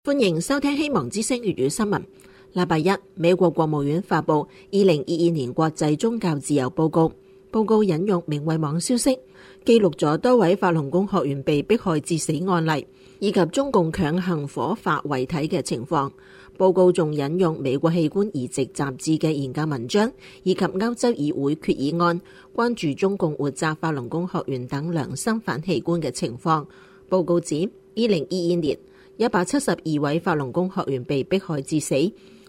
歡迎收聽希望之聲粵語新聞。禮拜一，美國國務院發布2022年國際宗教自由報告。報告引用明慧網消息，記錄咗多位法輪功學員被迫害致死案例，以及中共強行火化遺體嘅情況。報告仲引用美國器官移植雜誌嘅研究文章，以及歐洲議會決議案，關注中共活摘法輪功學員等良心犯器官嘅情況。報告指，2022年172位法輪功學員被迫害致死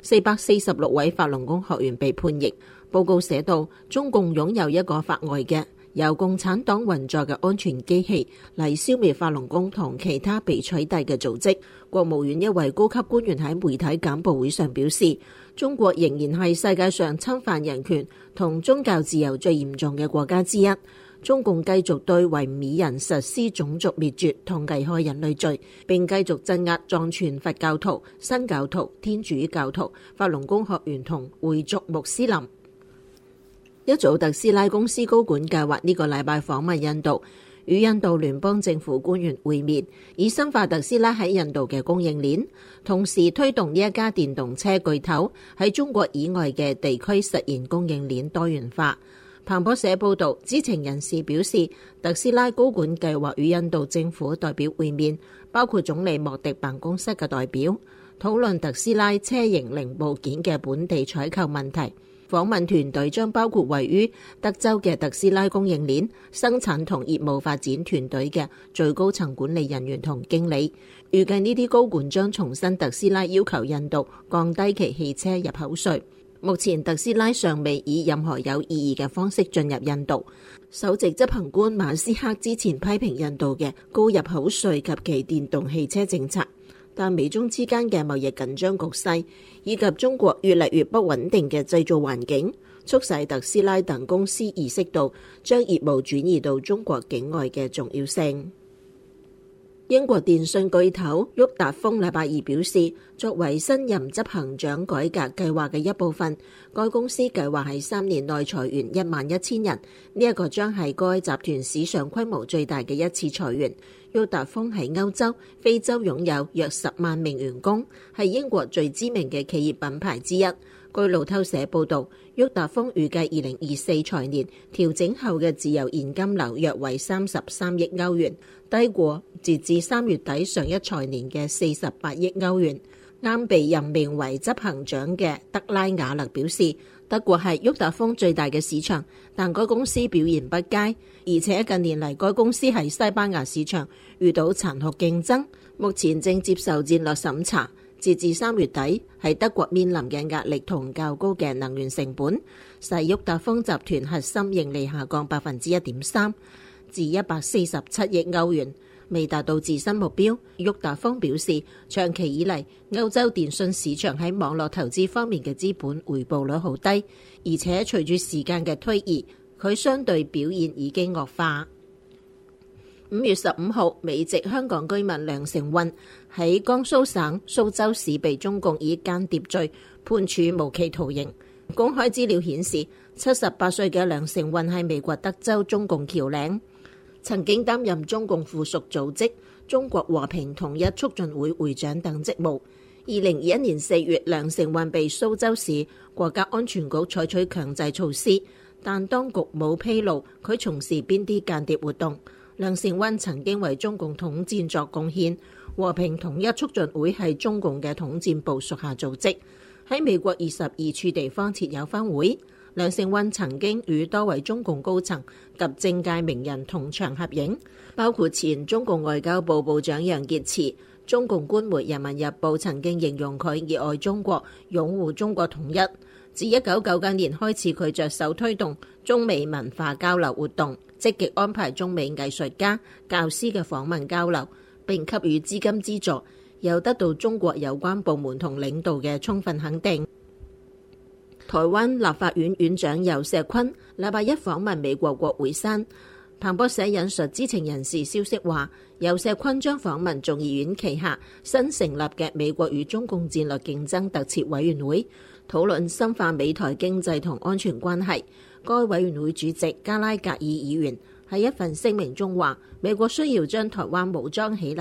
，446位法輪功學員被判刑。報告寫道，中共擁有一個法外嘅由共產黨運作嘅安全機器嚟消滅法輪功同其他被取締嘅組織。國務院一位高級官員喺媒體簡報會上表示，中國仍然係世界上侵犯人權同宗教自由最嚴重嘅國家之一。中共繼續對維吾爾人實施種族滅絕同危害人類罪，並繼續鎮壓藏傳佛教徒、新教徒、天主教徒、法輪功學員同回族穆斯林。一組特斯拉公司高管計劃呢個禮拜訪問印度，與印度聯邦政府官員會面，以深化特斯拉喺印度嘅供應鏈，同時推動呢一家電動車巨頭喺中國以外嘅地區實現供應鏈多元化。彭博社報道，知情人士表示，特斯拉高管計劃與印度政府代表會面，包括總理莫迪辦公室嘅代表，討論特斯拉車型零部件嘅本地採購問題。訪問團隊將包括位於德州嘅特斯拉供應鏈、生產同業務發展團隊嘅最高層管理人員同經理。預計呢啲高管將重申特斯拉要求印度降低其汽車入口稅。目前特斯拉尚未以任何有意義嘅方式進入印度。首席執行官馬斯克之前批評印度嘅高入口稅及其電動汽車政策，但美中之間嘅貿易緊張局勢以及中國越嚟越不穩定嘅製造環境，促使特斯拉等公司意識到將業務轉移到中國境外嘅重要性。英國電訊巨頭沃達豐禮拜二表示，作為新任執行長改革計劃嘅一部分，該公司計劃喺3年內裁員11000人，呢一個將係該集團史上規模最大嘅一次裁員。沃達豐喺歐洲、非洲擁有約10萬名員工，係英國最知名嘅企業品牌之一。據路透社報導，沃達豐預計2024財年調整後嘅自由現金流約為33億歐元，低過截至3月底上一財年嘅48億歐元。啱被任命為執行長嘅德拉瓦勒表示，德國係沃達豐最大嘅市場，但該公司表現不佳，而且近年嚟該公司喺西班牙市場遇到殘酷競爭，目前正接受戰略審查。截至3月底，喺德國面臨嘅壓力同較高嘅能源成本，使沃達豐集團核心盈利下降1.3%，至147億歐元，未達到自身目標。沃達豐表示，長期以嚟歐洲電信市場喺網絡投資方面嘅資本回報率好低，而且隨住時間嘅推移，佢相對表現已經惡化。5月15號，美籍香港居民梁成運喺江蘇省蘇州市被中共以間諜罪判處無期徒刑。公開資料顯示，78歲嘅梁成運係美國德州中共僑領，曾經擔任中共附屬組織中國和平統一促進會會長等職務。2021年4月，梁成運被蘇州市國家安全局採取強制措施，但當局冇披露佢從事邊啲間諜活動。梁成運曾經為中共統戰作貢獻，和平統一促進會係中共嘅統戰部屬下組織，喺美國22處地方設有分會。梁成運曾經與多位中共高層及政界名人同場合影，包括前中共外交部部長楊潔篪。中共官媒《人民日報》曾經形容佢熱愛中國，擁護中國統一。自1999年開始，佢着手推動中美文化交流活動，積極安排中美藝術家、教師嘅訪問交流，並給予資金資助，又得到中國有關部門同領導嘅充分肯定。台灣立法院院長游錫堃禮拜一訪問美國國會山。彭博社引述知情人士消息話，游錫堃將訪問眾議院旗下新成立嘅美國與中共戰略競爭特設委員會，討論深化美台經濟同安全關係。該委員會主席加拉格爾議員喺一份聲明中話，美國需要將台灣武裝起嚟，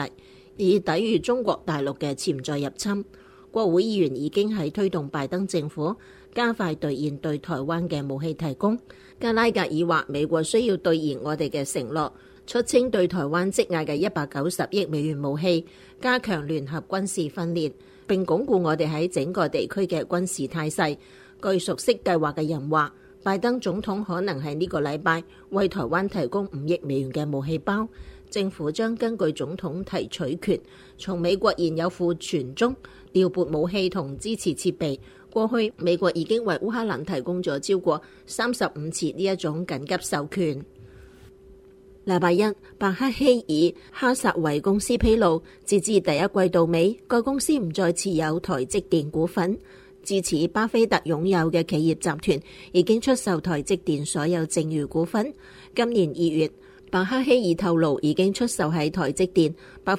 以抵禦中國大陸嘅潛在入侵。國會議員已經喺推動拜登政府加快兌現對台灣嘅武器提供。加拉格爾話：美國需要兌現我哋嘅承諾，出清對台灣積壓嘅190億美元武器，加強聯合軍事訓練，並鞏固我哋喺整個地區嘅軍事態勢。據熟悉計劃嘅人話，拜登總統可能喺呢個禮拜為台灣提供5億美元嘅武器包。政府將根據總統提取權，從美國現有庫存中調撥武器同支持設備。過去美國已經為烏克蘭提供咗超過35次呢一種緊急授權。禮拜一，伯克希爾哈撒韋公司披露，截至第一季度尾，該公司唔再持有台積電股份。自此，巴菲特擁有嘅企業集團已經出售台積電所有剩餘股份。今年2月，伯克希爾透露已經出售喺台積電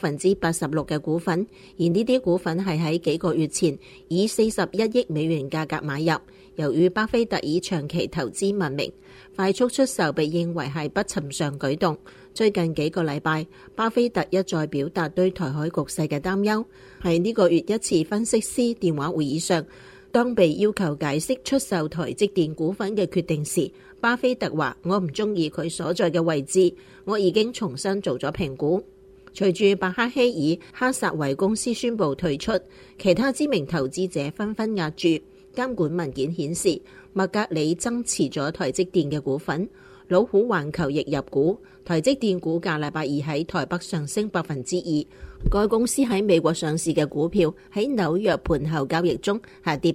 86%嘅股份，而呢啲股份係喺幾個月前以41億美元價格買入。由於巴菲特以長期投資聞名，快速出售被認為係不尋常舉動。最近幾個禮拜，巴菲特一再表達對台海局勢嘅擔憂。喺呢個月一次分析師電話會議上，當被要求解釋出售台積電股份嘅決定時，巴菲特話：我唔中意佢所在嘅位置，我已經重新做咗評估。隨住伯克希爾哈撒韋公司宣布退出，其他知名投資者紛紛押注。監管文件顯示，麥格里增持咗台積電嘅股份，老虎環球亦入股。台積電股價禮拜二喺台北上升2%。該公司喺美國上市嘅股票喺紐約盤後交易中下跌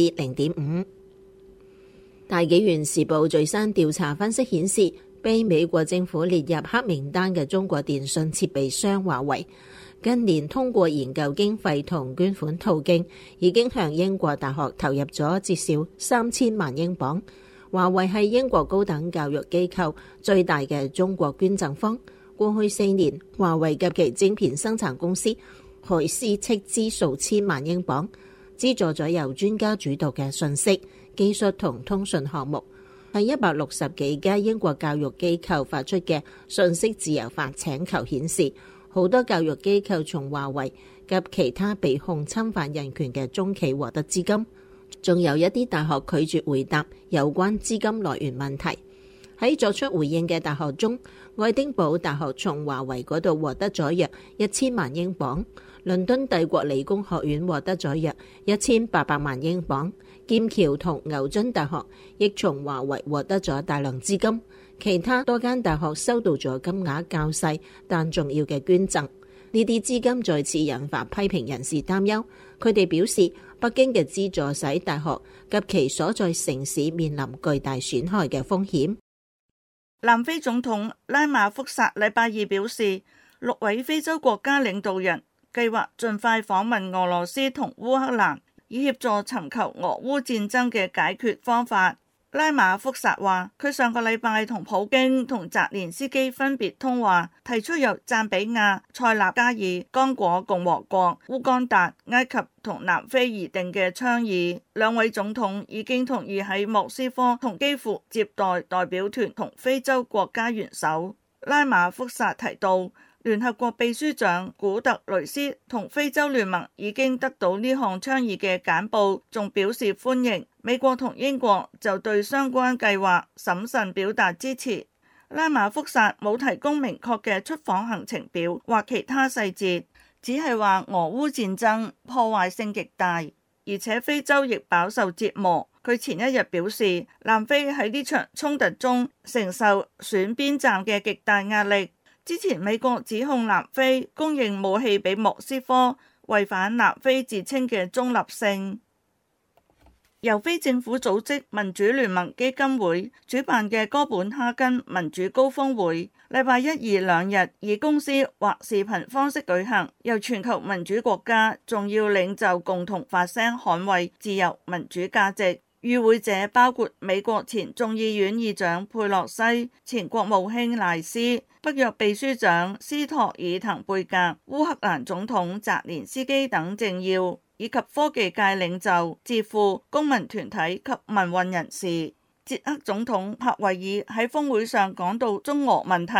0.5%。大紀元時報最新調查分析顯示，被美國政府列入黑名單嘅中國電信設備商華為，近年通過研究經費同捐款途徑，已經向英國大學投入咗至少3000萬英鎊。華為係英國高等教育機構最大嘅中國捐贈方。過去4年，華為及其晶片生產公司海思斥資數千萬英鎊，資助咗由專家主導嘅信息、技術同通訊項目。喺160幾家英國教育機構發出嘅信息自由法請求顯示，好多教育機構從華為及其他被控侵犯人權嘅中企獲得資金，仲有一啲大學拒絕回答有關資金來源問題。喺作出回應嘅大學中，愛丁堡大學從華為嗰度獲得咗約1000萬英鎊，倫敦帝國理工學院獲得咗約1800萬英鎊，劍橋同牛津大學亦從華為獲得咗大量資金。其他多間大學收到咗金額較細但重要嘅捐贈。呢啲資金再次引發批評人士擔憂，佢哋表示北京嘅資助使大學及其所在城市面臨巨大損害嘅風險。 南非總統拉馬福薩禮拜二表示，6位非洲國家領導人計劃盡快訪問俄羅斯同烏克蘭，以協助尋求俄烏戰爭嘅解決方法。拉馬福薩話，佢上個禮拜同普京同澤連斯基分別通話，提出由贊比亞、塞納加爾、剛果共和國、烏干達、埃及同南非而定嘅倡議。兩位總統已經同意喺莫斯科同基輔接待代表團同非洲國家元首。拉馬福薩提到，聯合國秘書長古特雷斯同非洲聯盟已經得到呢項倡議嘅簡報，仲表示歡迎。美國同英國就對相關計劃審慎表達支持。拉馬福薩冇提供明確嘅出訪行程表或其他細節，只係話俄烏戰爭破壞性極大，而且非洲亦飽受折磨。佢前一日表示，南非喺呢場衝突中承受選邊站嘅極大壓力。之前美國指控南非供應武器俾莫斯科，違反南非自稱嘅中立性。由非政府組織民主聯盟基金會主辦嘅哥本哈根民主高峰會，禮拜1、2兩日以公司或視頻方式舉行，由全球民主國家重要領袖共同發聲捍衛自由民主價值。與會者包括美國前眾議院議長佩洛西、前國務卿賴斯、北約秘書長斯托爾滕貝格、烏克蘭總統澤連斯基等政要，以及科技界領袖、智庫、公民團體及民運人士。捷克總統帕維爾喺峰會上講到中俄問題，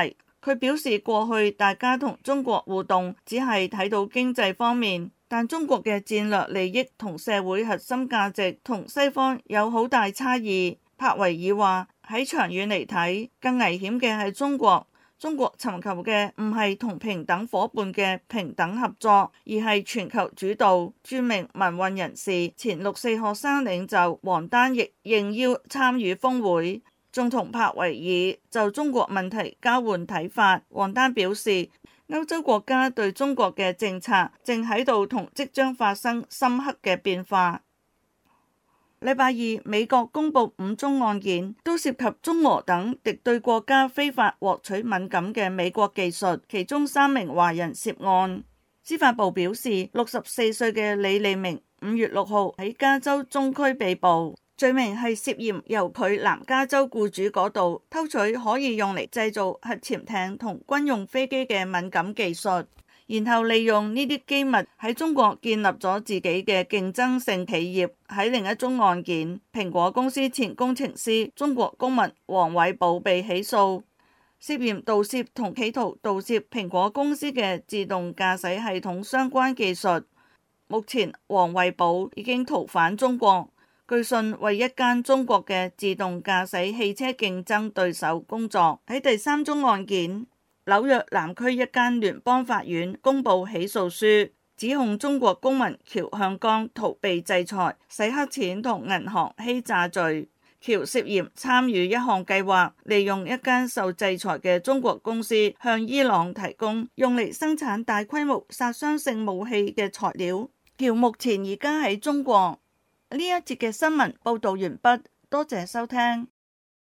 佢表示過去大家同中國互動只係睇到經濟方面，但中國嘅戰略利益同社會核心價值同西方有好大差異。柏維爾話，喺長遠嚟睇，更危險嘅係中國。中國尋求嘅唔係同平等夥伴嘅平等合作，而係全球主導。著名民運人士、前六四學生領袖王丹亦應邀參與峰會，仲同柏維爾就中國問題交換睇法。王丹表示，歐洲國家對中國嘅政策正喺度同即將發生深刻嘅變化。禮拜二，美國公布5宗案件，都涉及中俄等敵對國家非法獲取敏感嘅美國技術，其中3名華人涉案。司法部表示，64歲嘅李利明5月6號喺加州中區被捕，罪名係涉嫌由佢南加州僱主嗰度偷取可以用嚟製造核潛艇同軍用飛機嘅敏感技術，然後利用呢啲機密喺中國建立咗自己嘅競爭性企業。喺另一宗案件，蘋果公司前工程師中國公民王偉寶被起訴，涉嫌盜竊同企圖盜竊蘋果公司嘅自動駕駛系統相關技術。目前王偉寶已經逃返中國，據信為一間中國嘅自動駕駛汽車競爭對手工作。喺第3宗案件，紐約南區一間聯邦法院公布起訴書，指控中國公民喬向江逃避制裁、洗黑錢同銀行欺詐罪。喬涉嫌參與一項計劃，利用一間受制裁嘅中國公司向伊朗提供用嚟生產大規模殺傷性武器嘅材料。喬目前而家喺中國。呢一節嘅新聞報道完畢，多謝收聽。